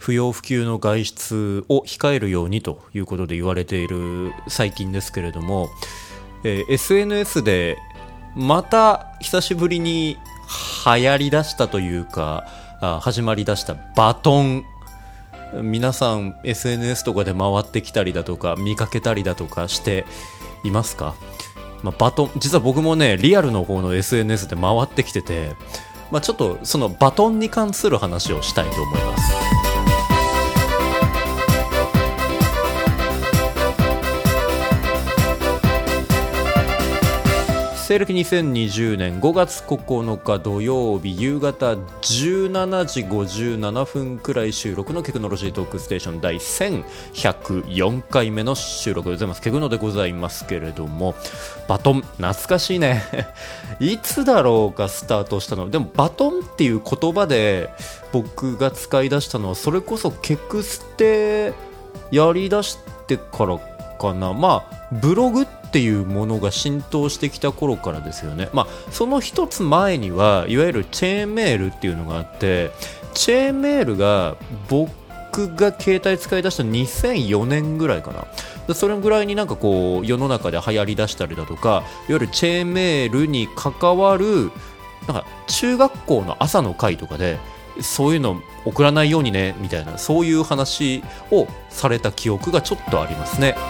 不要不急の外出を控えるようにということで言われている最近ですけれども、SNS でまた久しぶりに流行りだしたというか始まりだしたバトン、皆さん SNS とかで回ってきたりだとか見かけたりだとかしていますか？バトン、実は僕もねリアルの方の SNS で回ってきてて、ちょっとそのバトンに関する話をしたいと思います。西暦2020年5月9日土曜日夕方17時57分くらい収録のテクノロジートークステーション第1104回目の収録でございます。ケグノでございますけれども、バトン懐かしいねいつだろうかスタートしたの。でもバトンっていう言葉で僕が使い出したのはそれこそケクステやりだしてからかな。ブログっていうものが浸透してきた頃からですよね。その一つ前にはいわゆるチェーンメールっていうのがあって、チェーンメールが僕が携帯使い出した2004年ぐらいかな。でそれぐらいに世の中で流行り出したりだとか、いわゆるチェーンメールに関わる中学校の朝の会とかでそういうの送らないようにねみたいな、そういう話をされた記憶がちょっとありますね。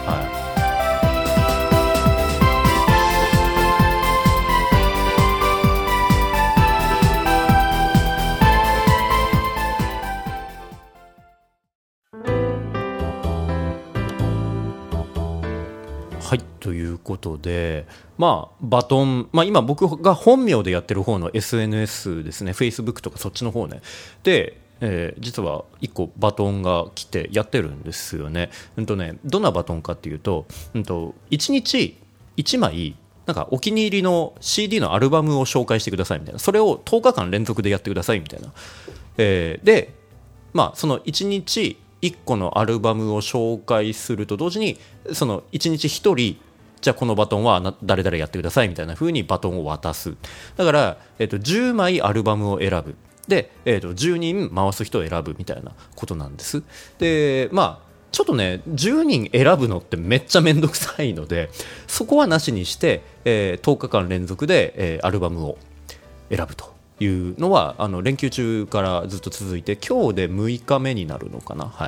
はい、ということで、バトン、今僕が本名でやってる方の SNS ですね、 Facebook とかそっちの方ねで、実は1個バトンが来てやってるんですよね。どんなバトンかっていうと、1日1枚お気に入りの CD のアルバムを紹介してくださいみたいな、それを10日間連続でやってくださいみたいな、でその1日1個のアルバムを紹介すると同時に、その1日1人じゃあこのバトンは誰々やってくださいみたいな風にバトンを渡す。だから、10枚アルバムを選ぶで、10人回す人を選ぶみたいなことなんです。でちょっとね10人選ぶのってめっちゃめんどくさいので、そこはなしにして、10日間連続で、アルバムを選ぶというのは連休中からずっと続いて、今日で6日目になるのかな。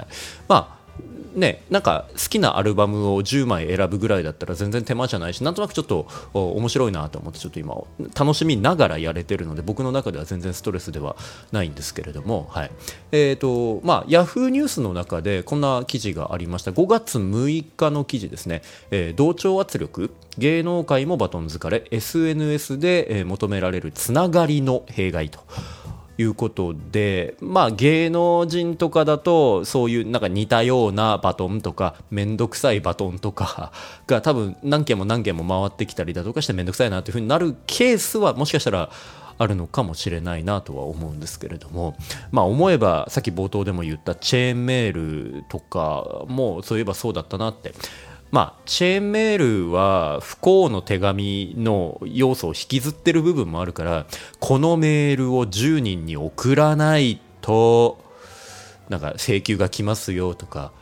好きなアルバムを10枚選ぶぐらいだったら全然手間じゃないし、なんとなくちょっと面白いなと思ってちょっと今楽しみながらやれてるので、僕の中では全然ストレスではないんですけれども、ヤフーニュースの中でこんな記事がありました。5月6日の記事ですね。同調圧力、芸能界もバトン疲れ、 SNS で求められるつながりの弊害ということで、芸能人とかだとそういう似たようなバトンとかめんどくさいバトンとかが多分何件も何件も回ってきたりだとかしてめんどくさいなという風になるケースはもしかしたらあるのかもしれないなとは思うんですけれども、思えばさっき冒頭でも言ったチェーンメールとかもそういえばそうだったなって。チェーンメールは不幸の手紙の要素を引きずってる部分もあるから、このメールを10人に送らないと請求が来ますよとか、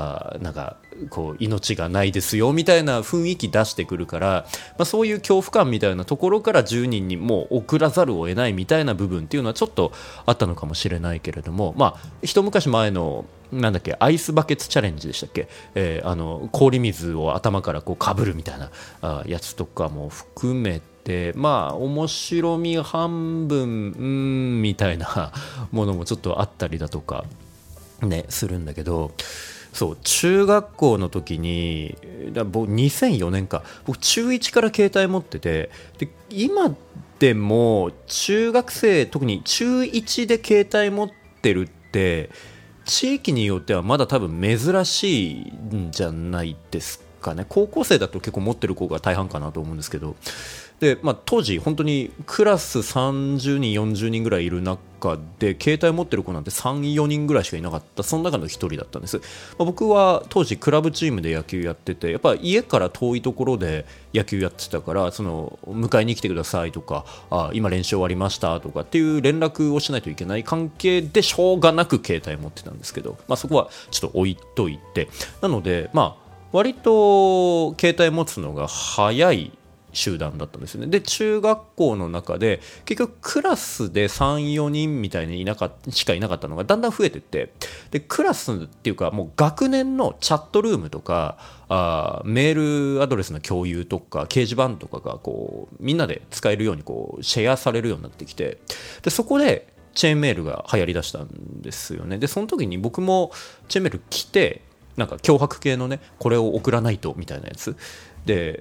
命がないですよみたいな雰囲気出してくるから、そういう恐怖感みたいなところから10人にもう送らざるを得ないみたいな部分っていうのはちょっとあったのかもしれないけれども、一昔前のアイスバケツチャレンジでしたっけ、氷水を頭からかぶるみたいなやつとかも含めて、面白み半分みたいなものもちょっとあったりだとかねするんだけど、そう中学校の時に僕2004年か、僕中1から携帯持ってて、で今でも中学生特に中1で携帯持ってるって地域によってはまだ多分珍しいんじゃないですかね。高校生だと結構持ってる子が大半かなと思うんですけど、 で、当時本当にクラス30人40人ぐらいいる中で携帯持ってる子なんて3、4人ぐらいしかいなかった、その中の一人だったんです。僕は当時クラブチームで野球やってて、やっぱ家から遠いところで野球やってたから、その迎えに来てくださいとか、今練習終わりましたとかっていう連絡をしないといけない関係でしょうがなく携帯持ってたんですけど、そこはちょっと置いといて、なので割と携帯持つのが早い集団だったんですよね。で中学校の中で結局クラスで3、4人みたいにしかいなかったのがだんだん増えていって、でクラスっていうかもう学年のチャットルームとかメールアドレスの共有とか掲示板とかがこうみんなで使えるようにこうシェアされるようになってきて、でそこでチェーンメールが流行りだしたんですよね。でその時に僕もチェーンメール来て、なんか脅迫系のね、これを送らないとみたいなやつで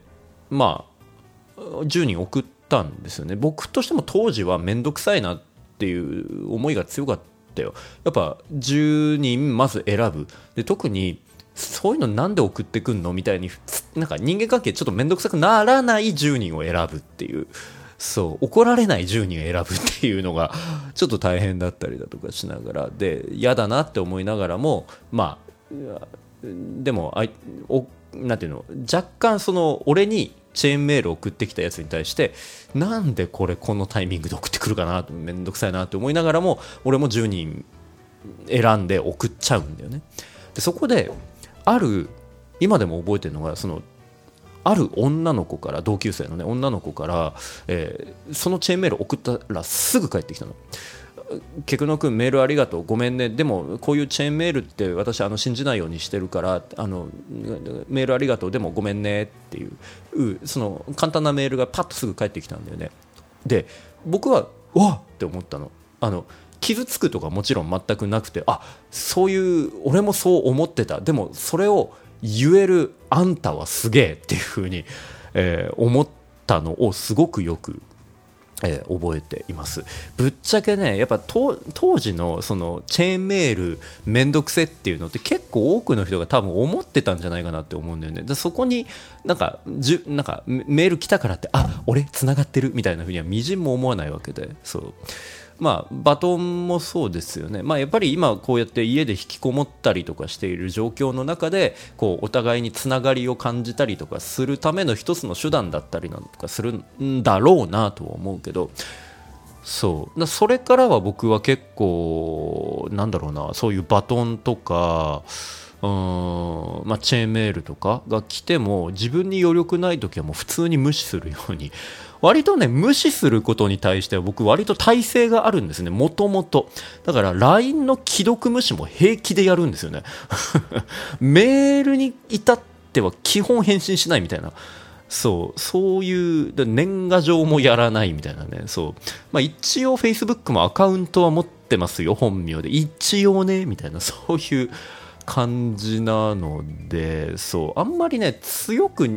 10人送ったんですよね。僕としても当時はめんどくさいなっていう思いが強かったよ。やっぱ10人まず選ぶで、特にそういうのなんで送ってくんのみたいに、なんか人間関係ちょっとめんどくさくならない10人を選ぶっていう、そう怒られない10人を選ぶっていうのがちょっと大変だったりだとかしながらで、嫌だなって思いながらもでもなんていうの、若干その俺にチェーンメールを送ってきたやつに対してなんでこのタイミングで送ってくるかなと、めんどくさいなと思いながらも俺も10人選んで送っちゃうんだよね。でそこで今でも覚えてるのが、ある女の子から、同級生のね女の子から、そのチェーンメールを送ったらすぐ帰ってきたの。ケクノ君メールありがとう、ごめんね、でもこういうチェーンメールって私信じないようにしてるからメールありがとう、でもごめんねっていうその簡単なメールがパッとすぐ返ってきたんだよね。で僕はわっって思ったの。傷つくとかもちろん全くなくて、そういう俺もそう思ってた、でもそれを言えるあんたはすげえっていう風に、思ったのをすごくよく覚えています。ぶっちゃけね、やっぱ当時のそのチェーンメールめんどくせっていうのって結構多くの人が多分思ってたんじゃないかなって思うんだよね。でそこになんかメール来たからって俺繋がってるみたいな風にはみじんも思わないわけで、そうバトンもそうですよね。やっぱり今こうやって家で引きこもったりとかしている状況の中でこうお互いにつながりを感じたりとかするための一つの手段だったりなんとかするんだろうなとは思うけど、それからは僕は結構そういうバトンとかチェーンメールとかが来ても自分に余力ない時はもう普通に無視するように、割とね無視することに対しては僕割と耐性があるんですね、もともと。だから LINE の既読無視も平気でやるんですよねメールに至っては基本返信しないみたいな、そういう年賀状もやらないみたいなね。一応 Facebook もアカウントは持ってますよ、本名で一応ねみたいな、そういう感じなので、あんまりね強く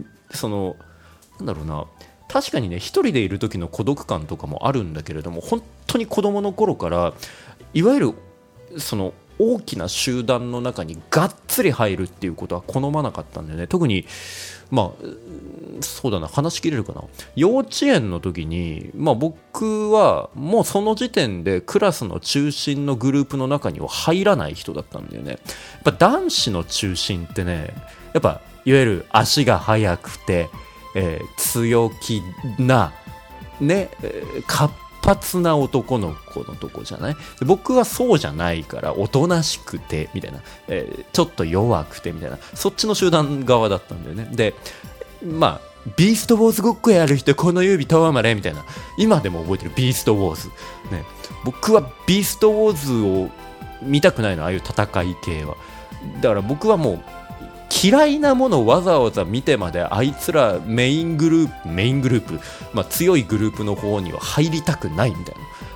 確かにね一人でいる時の孤独感とかもあるんだけれども、本当に子供の頃からいわゆるその大きな集団の中にがっつり入るっていうことは好まなかったんだよね。特にそうだな、話し切れるかな。幼稚園の時に、僕はもうその時点でクラスの中心のグループの中には入らない人だったんだよね。やっぱ男子の中心ってね、やっぱいわゆる足が速くて、強気なね、活発な男の子のとこじゃない。僕はそうじゃないからおとなしくてみたいな、ちょっと弱くてみたいな、そっちの集団側だったんだよね。でビーストウォーズごっこやる人この指とわまれみたいな、今でも覚えてるビーストウォーズ、ね、僕はビーストウォーズを見たくないの、ああいう戦い系は。だから僕はもう嫌いなものをわざわざ見てまであいつらメイングループ、強いグループの方には入りたくないみたい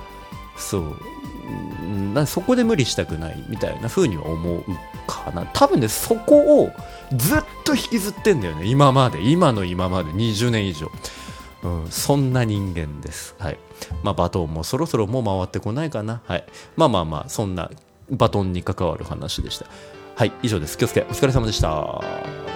な、そこで無理したくないみたいな風には思うかな。多分ねそこをずっと引きずってんだよね、今まで20年以上、そんな人間です。はい。バトンもそろそろもう回ってこないかな。はい。そんなバトンに関わる話でした。はい、以上です。気をつけ、お疲れ様でした。